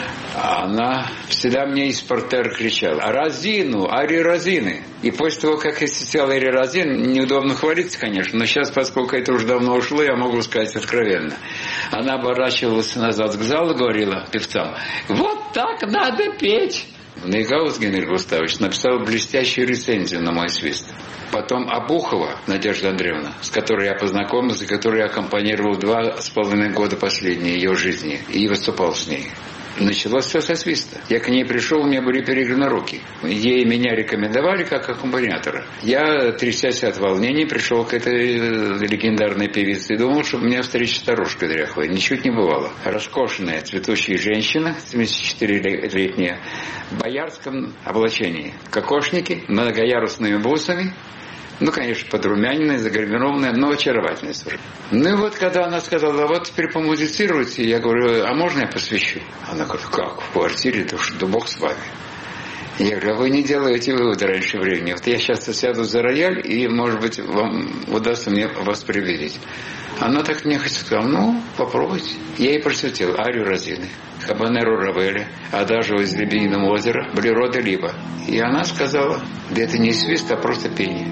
Она всегда мне из портера кричала: «Розину! Ари Розины!» И после того, как я сидел Ари Розин, неудобно хвалиться, конечно, но сейчас, поскольку это уже давно ушло, я могу сказать откровенно. Она оборачивалась назад к залу и говорила певцам: «Вот так надо петь!» Нейгаус Генрих Густавович написал блестящую рецензию на мой свист. Потом Обухова Надежда Андреевна, с которой я познакомился, и которой я аккомпанировал 2,5 года последней ее жизни и выступал с ней. Началось все со свиста. Я к ней пришел, у меня были перегрены руки. Ей меня рекомендовали как аккомпаниатора. Я, трясясь от волнения, пришел к этой легендарной певице и думал, что у меня встреча старушка дряхлая. Ничуть не бывало. Роскошная, цветущая женщина, 74-летняя, в боярском облачении. Кокошники, многоярусными бусами. Ну, конечно, подрумяненная, загримированная, но очаровательная тоже. Ну и вот, когда она сказала: «Вот теперь помузицируйте», я говорю: «А можно я посвящу?» Она говорит: «Как, в квартире? Да Бог с вами». Я говорю: «А вы не делаете выводы раньше времени. Вот я сейчас сяду за рояль, и, может быть, вам удастся мне вас приблизить». Она так нехотя сказала: «Ну, попробуйте». Я ей просветил арию Розины, Хабанеру Равеля, Адажу из Лебединого озера, Болеро де Либо. И она сказала: «Да это не свист, а просто пение».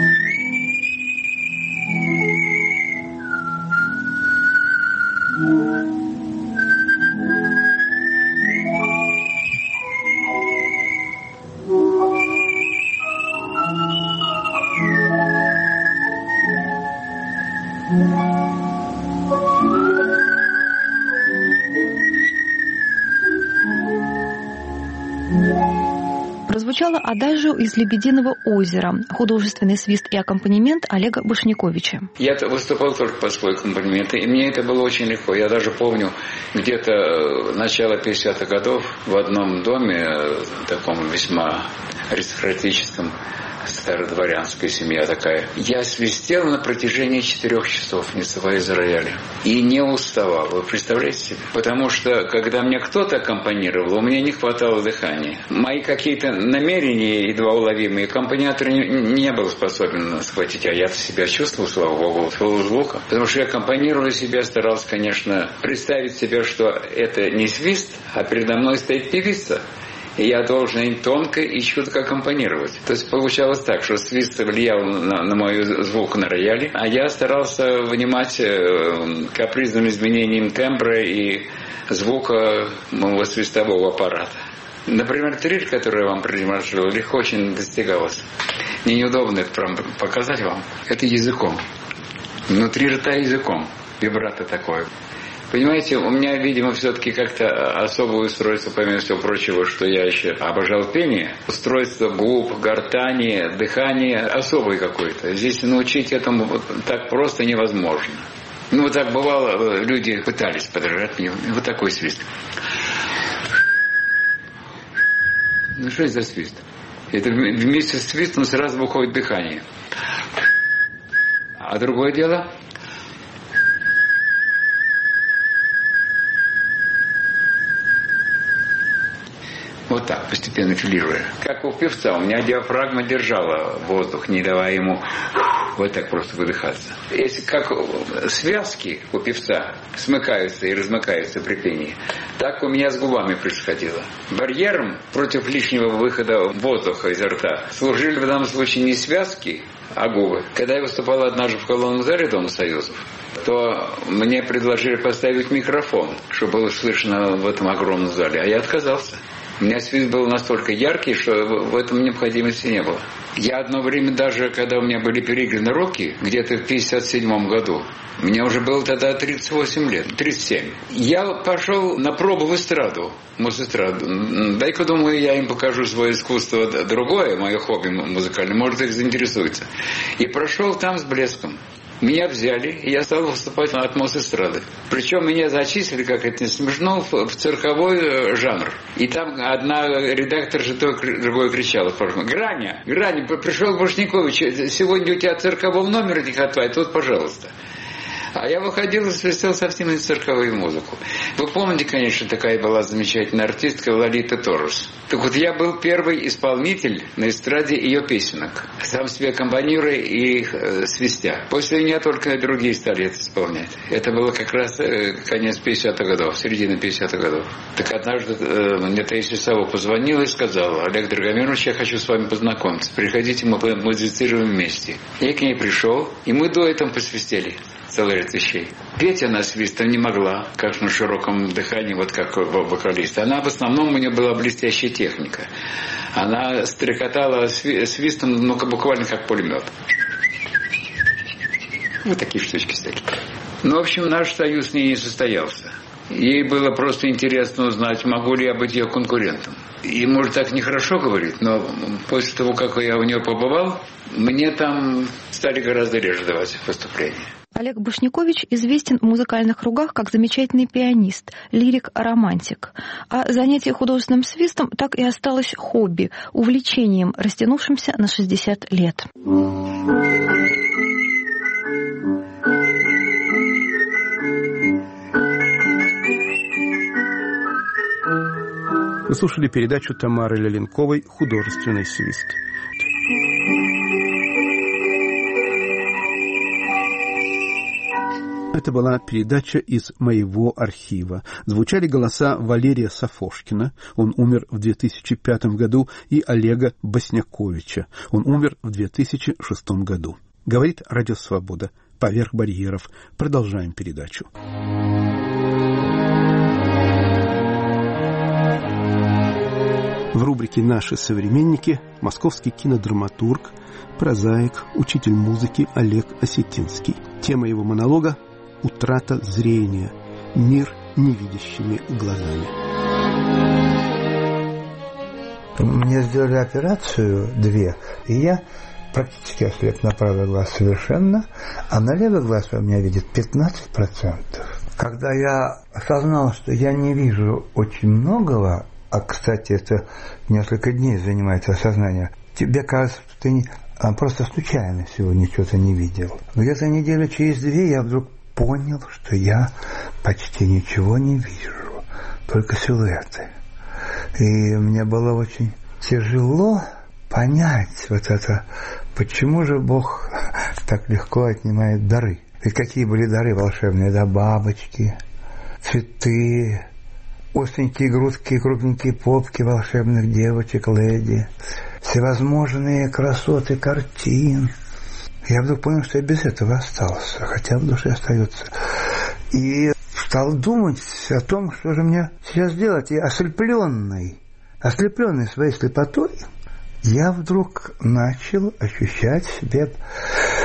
Прозвучало «Адажио из Лебединого озера», художественный свист и аккомпанемент Олега Башняковича. Я выступал только под свой аккомпанемент, и мне это было очень легко. Я даже помню, где-то начало 50-х годов в одном доме, таком весьма аристократическом, стародворянская семья такая, я свистел на протяжении 4 часов, не вставая из рояля. И не уставал. Вы представляете себе? Потому что, когда мне кто-то аккомпанировал, у меня не хватало дыхания. Мои какие-то намерения, едва уловимые, аккомпаниатор не был способен схватить. А я-то себя чувствовал, слава богу, звука. Потому что я аккомпанировал себя, старался, конечно, представить себе, что это не свист, а передо мной стоит певица. И я должен тонко и чутко аккомпанировать. То есть получалось так, что свист влиял на мой звук на рояле, а я старался внимать капризным изменениям тембра и звука моего свистового аппарата. Например, трель, которую я вам продемонстрировал, легко очень достигалась. Мне неудобно это показать вам. Это языком. Внутри рта языком. Вибрато такое. Понимаете, у меня, видимо, все-таки как-то особое устройство, помимо всего прочего, что я еще обожал пение. Устройство губ, гортани, дыхание особое какое-то. Здесь научить этому вот так просто невозможно. Ну, вот так бывало, люди пытались подражать мне. Вот такой свист. Ну, что это за свист? Это вместе с свистом сразу выходит дыхание. А другое дело... Вот так, постепенно филируя. Как у певца, у меня диафрагма держала воздух, не давая ему вот так просто выдыхаться. Если как связки у певца смыкаются и размыкаются при пении, так у меня с губами происходило. Барьером против лишнего выхода воздуха изо рта служили в данном случае не связки, а губы. Когда я выступал однажды в колонном зале Дома Союзов, то мне предложили поставить микрофон, чтобы было слышно в этом огромном зале, а я отказался. У меня свист был настолько яркий, что в этом необходимости не было. Я одно время даже, когда у меня были переиграны где-то в 1957 году, мне уже было тогда 38 лет, 37. Я пошел на пробу в эстраду, Мосэстраду. Дай-ка, думаю, я им покажу свое искусство другое, мое хобби музыкальное, может, их заинтересуется. И прошел там с блеском. Меня взяли, и я стал выступать от Мосэстрады. Причем меня зачислили, как это не смешно, в цирковой жанр. И там одна редакторша другой кричала: «Граня, пришел Башнякович, сегодня у тебя циркового номера не хватает, вот, пожалуйста». А я выходил и свистел совсем не цирковую музыку. Вы помните, конечно, такая была замечательная артистка Лолита Торрес. Так вот, я был первый исполнитель на эстраде ее песенок, сам себе аккомпанируя и свистя. После меня только другие стали это исполнять. Это было как раз конец 50-х годов, середина 50-х годов. Так однажды мне Таисия Савва позвонила и сказала: «Олег Драгомирович, я хочу с вами познакомиться. Приходите, мы музицируем вместе». Я к ней пришел, и мы дуэтом посвистели целый ряд вещей. Петь она свистом не могла, как на широком дыхании, вот как вокалист. Она в основном, у нее была блестящая техника. Она стрекотала свистом, ну, буквально как пулемет. Вот такие штучки всякие. Ну, в общем, наш союз с ней не состоялся. Ей было просто интересно узнать, могу ли я быть ее конкурентом. И, может, так нехорошо говорить, но после того, как я у нее побывал, мне там стали гораздо реже давать выступления. Олег Башнякович известен в музыкальных кругах как замечательный пианист, лирик-романтик. А занятие художественным свистом так и осталось хобби, увлечением, растянувшимся на 60 лет. Вы слушали передачу Тамары Леленковой «Художественный свист». Это была передача из моего архива. Звучали голоса Валерия Сафошкина, он умер в 2005 году, и Олега Басняковича, он умер в 2006 году. Говорит Радио Свобода. Поверх барьеров. Продолжаем передачу. В рубрике «Наши современники» московский кинодраматург, прозаик, учитель музыки Олег Осетинский. Тема его монолога — утрата зрения, мир невидящими глазами. Мне сделали операцию 2, и я практически ослеп на правый глаз совершенно, а на левый глаз у меня видит 15%. Когда я осознал, что я не вижу очень многого, а, кстати, это несколько дней занимает осознание, тебе кажется, что ты просто случайно сегодня что-то не видел. Где-то неделю через 2 я вдруг понял, что я почти ничего не вижу, только силуэты. И мне было очень тяжело понять вот это, почему же Бог так легко отнимает дары. Ведь какие были дары волшебные, да, бабочки, цветы, остренькие грудки, крупненькие попки волшебных девочек, леди, всевозможные красоты картин. Я вдруг понял, что я без этого остался, хотя в душе остается. И стал думать о том, что же мне сейчас делать. И ослепленный своей слепотой, я вдруг начал ощущать в себе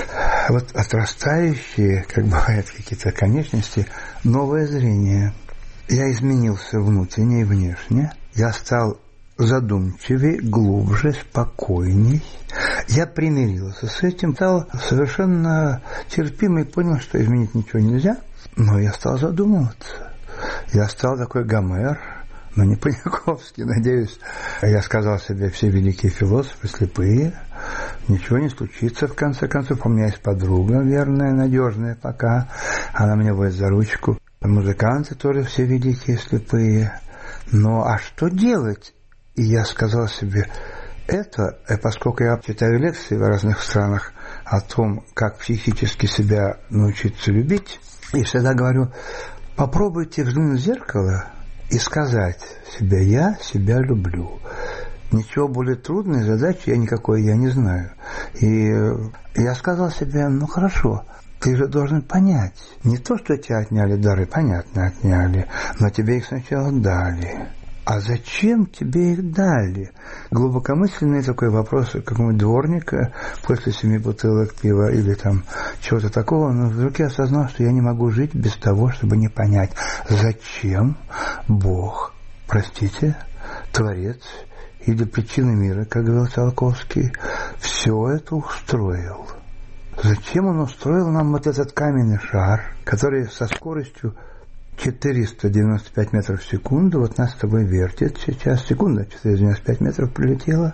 А вот отрастающие, как бывают какие-то конечности, новое зрение. Я изменился внутренне и внешне. Я стал задумчивее, глубже, спокойней. Я примирился с этим, стал совершенно терпимый, понял, что изменить ничего нельзя, но я стал задумываться. Я стал такой Гомер, но не Паниковский, надеюсь. Я сказал себе, все великие философы слепые, ничего не случится, в конце концов. У меня есть подруга верная, надежная пока, она меня водит за ручку. Музыканты тоже все великие слепые. Но а что делать? И я сказал себе, поскольку я читаю лекции в разных странах о том, как психически себя научиться любить, и всегда говорю, попробуйте взглянуть в зеркало и сказать себе, я себя люблю. Ничего более трудной задачи никакой я не знаю. И я сказал себе, ну хорошо, ты же должен понять, не то, что тебя отняли дары, понятно, отняли, но тебе их сначала дали. А зачем тебе их дали? Глубокомысленный такой вопрос какого-нибудь дворника после 7 бутылок пива или там чего-то такого, но вдруг я осознал, что я не могу жить без того, чтобы не понять, зачем Бог, простите, Творец или причина мира, как говорил Циолковский, все это устроил. Зачем он устроил нам вот этот каменный шар, который со скоростью 495 метров в секунду, вот нас с тобой вертит сейчас, секунда, 495 метров прилетела.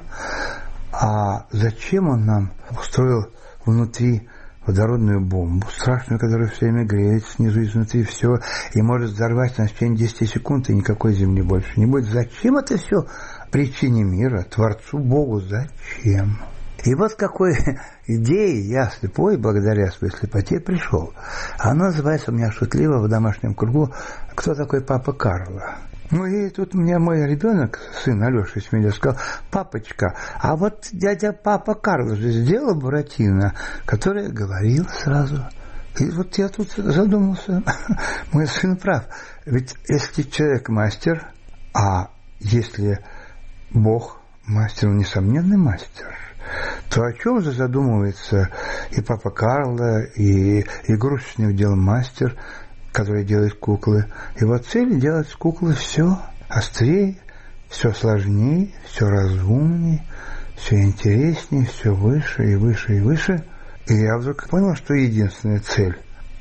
А зачем он нам устроил внутри водородную бомбу, страшную, которая все время греет снизу и изнутри все, и может взорвать нас в течение 10 секунд, и никакой земли больше не будет. Зачем это все причине мира, Творцу Богу, зачем? И вот какой идеей я слепой, благодаря своей слепоте, пришел. Она называется у меня шутливо в домашнем кругу «Кто такой папа Карло?». Ну и тут мне мой ребенок, сын Алеша, смеялся, сказал: папочка, а вот дядя папа Карло же сделал Буратино, который говорил сразу. И вот я тут задумался, мой сын прав. Ведь если человек мастер, а если Бог мастер, он несомненный мастер, то о чем же задумывается и папа Карло, и игрушечных дел мастер, который делает куклы. Его цель делать с куклы все острее, все сложнее, все разумнее, все интереснее, все выше и выше и выше. И я вдруг понял, что единственная цель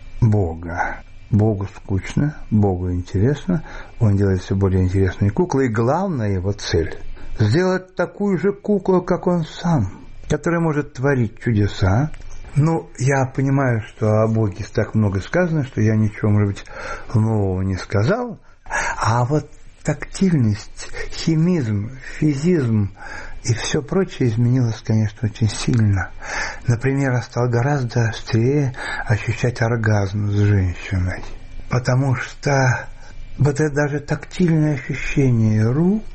Бога. Богу скучно, Богу интересно, он делает все более интересные куклы, и главная его цель – сделать такую же куклу, как он сам, которая может творить чудеса. Ну, я понимаю, что о Боге так много сказано, что я ничего, может быть, нового не сказал. А вот тактильность, химизм, физизм и все прочее изменилось, конечно, очень сильно. Например, я стал гораздо острее ощущать оргазм с женщиной. Потому что вот это даже тактильное ощущение рук,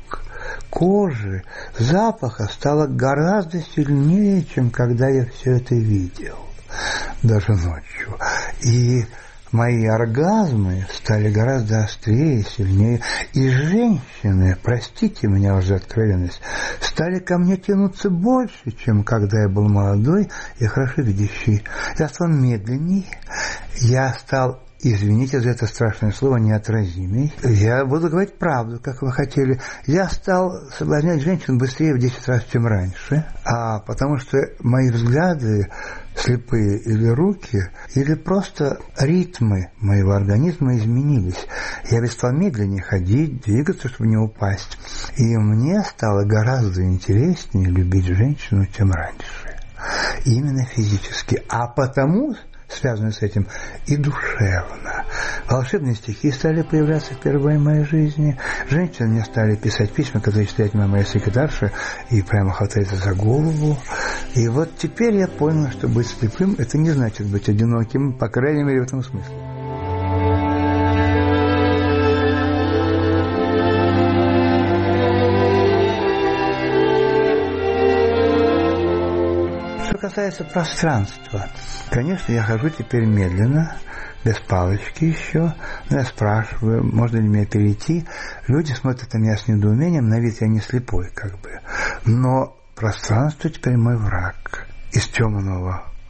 кожи, запаха стало гораздо сильнее, чем когда я все это видел, даже ночью. И мои оргазмы стали гораздо острее, сильнее. И женщины, простите меня уже откровенность, стали ко мне тянуться больше, чем когда я был молодой и хорошо видящий. Я стал медленней, я стал, извините за это страшное слово, неотразимый. Я буду говорить правду, как вы хотели. Я стал соблазнять женщин быстрее в 10 раз, чем раньше. Потому что мои взгляды слепые или руки, или просто ритмы моего организма изменились. Я ведь стал медленнее ходить, двигаться, чтобы не упасть. И мне стало гораздо интереснее любить женщину, чем раньше. Именно физически. А потому связанные с этим и душевно. Волшебные стихи стали появляться впервые в моей жизни. Женщины мне стали писать письма, которые читает моя секретарша, и прямо хватается за голову. И вот теперь я понял, что быть слепым – это не значит быть одиноким, по крайней мере, в этом смысле. Что касается пространства, конечно, я хожу теперь медленно, без палочки еще, но я спрашиваю, можно ли мне перейти. Люди смотрят на меня с недоумением, на вид я не слепой, как бы. Но пространство теперь мой враг. Из темного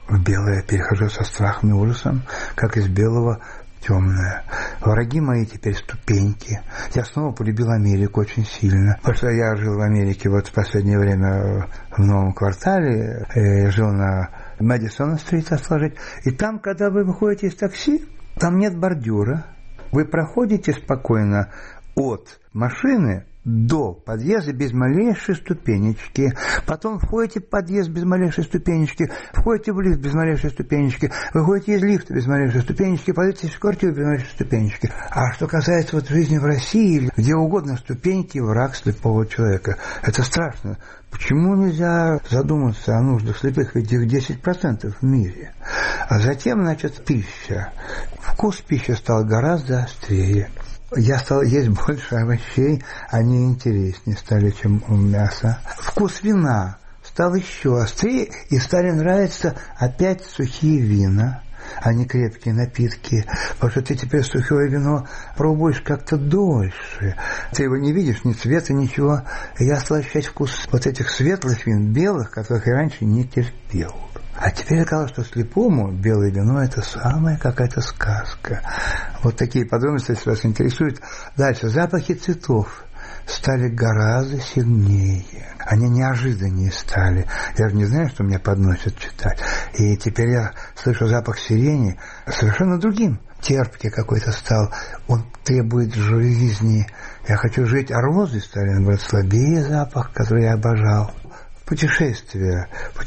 В белое я перехожу со страхом и ужасом, как из белого в темное. Враги мои теперь ступеньки. Я снова полюбил Америку очень сильно. Потому что я жил в Америке вот в последнее время в новом квартале. Я жил на Мэдисон-стрит, так сложить. И там, когда вы выходите из такси, там нет бордюра. Вы проходите спокойно от машины до подъезда без малейшей ступенечки. Потом входите в подъезд без малейшей ступенечки, входите в лифт без малейшей ступенечки, выходите из лифта без малейшей ступенечки, подъедете в квартиру без малейшей ступенечки. А что касается вот жизни в России, где угодно ступеньки, враг слепого человека. Это страшно. Почему нельзя задуматься о нуждах слепых? Ведь их 10% в мире. А затем, значит, пища. Вкус пищи стал гораздо острее. Я стал есть больше овощей, они интереснее стали, чем мясо. Вкус вина стал еще острее, и стали нравиться опять сухие вина, а не крепкие напитки. Потому что ты теперь сухое вино пробуешь как-то дольше. Ты его не видишь, ни цвета, ничего. Я стал ощущать вкус вот этих светлых вин, белых, которых я раньше не терпел. А теперь оказалось, что слепому белое вино – это самая какая-то сказка. Вот такие подробности, если вас интересуют. Дальше. Запахи цветов стали гораздо сильнее. Они неожиданнее стали. Я же не знаю, что мне подносят читать. И теперь я слышу запах сирени совершенно другим. Терпкий какой-то стал. Он требует жизни. Я хочу жить. А розы стали, наоборот, слабее запах, который я обожал. Путешествия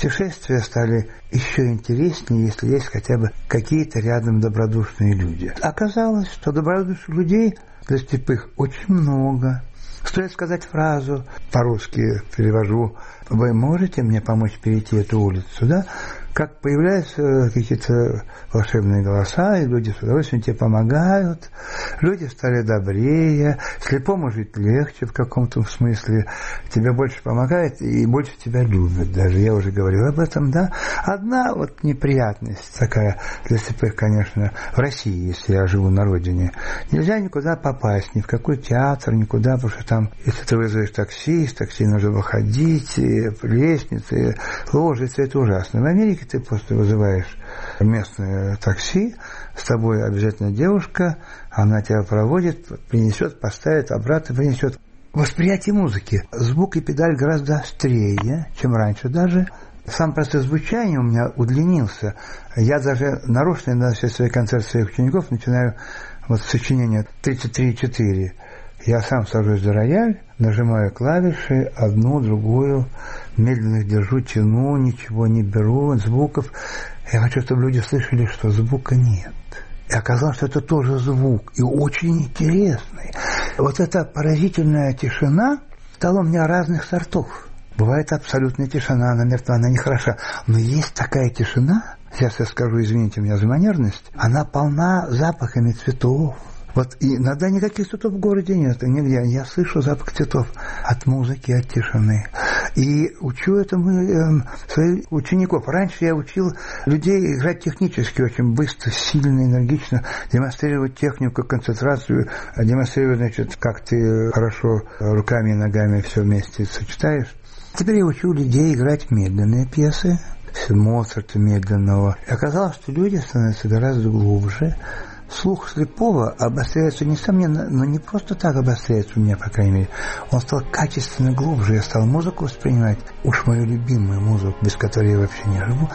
стали еще интереснее, если есть хотя бы какие-то рядом добродушные люди. Оказалось, что добродушных людей для слепых очень много. Стоит сказать фразу, по-русски перевожу: «Вы можете мне помочь перейти эту улицу?» Да? Как появляются какие-то волшебные голоса, и люди с удовольствием тебе помогают. Люди стали добрее, слепому жить легче в каком-то смысле. Тебе больше помогает и больше тебя любят. Даже я уже говорил об этом, да. Одна вот неприятность такая для слепых, конечно, в России, если я живу на родине. Нельзя никуда попасть, ни в какой театр, никуда, потому что там, если ты вызовешь такси, с такси нужно выходить, лестницы, ложиться, это ужасно. В Америке ты просто вызываешь местное такси, с тобой обязательно девушка, она тебя проводит, принесет, поставит, обратно принесет. Восприятие музыки. Звук и педаль гораздо острее, чем раньше даже. Сам процесс звучания у меня удлинился. Я даже нарочно на все свои концерты своих учеников начинаю вот с сочинения 33,4. Я сам сажусь за рояль, нажимаю клавиши, одну, другую, медленно их держу, тяну, ничего не беру, звуков. Я хочу, чтобы люди слышали, что звука нет. И оказалось, что это тоже звук, и очень интересный. Вот эта поразительная тишина стала у меня разных сортов. Бывает абсолютная тишина, она мертва, она нехороша. Но есть такая тишина, сейчас я скажу, извините меня за манерность, она полна запахами цветов. Вот и иногда никаких цветов в городе нет, нигде. Я слышу запах цветов от музыки, от тишины. И учу этому своих учеников. Раньше я учил людей играть технически, очень быстро, сильно, энергично, демонстрировать технику, концентрацию, демонстрировать, значит, как ты хорошо руками и ногами все вместе сочетаешь. Теперь я учу людей играть медленные пьесы, Моцарта медленного. И оказалось, что люди становятся гораздо глубже. Слух слепого обостряется, несомненно, но не просто так обостряется у меня, по крайней мере. Он стал качественно глубже. Я стал музыку воспринимать, уж мою любимую музыку, без которой я вообще не живу,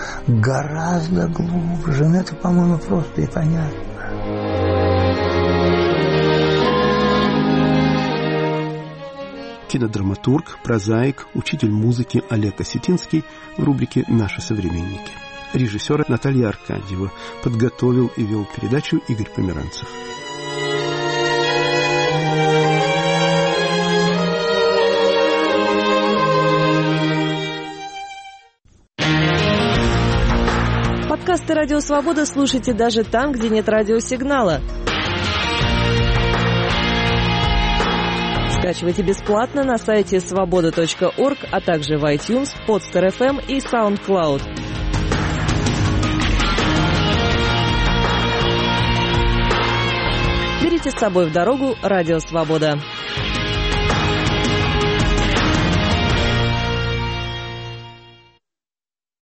гораздо глубже. Но это, по-моему, просто и понятно. Кинодраматург, прозаик, учитель музыки Олег Осетинский в рубрике «Наши современники». Режиссер Наталья Аркадьева. Подготовил и вел передачу Игорь Померанцев. Подкасты «Радио Свобода» слушайте даже там, где нет радиосигнала. Скачивайте бесплатно на сайте svoboda.org, а также в iTunes, Podster.fm и SoundCloud. Берите с собой в дорогу «Радио Свобода».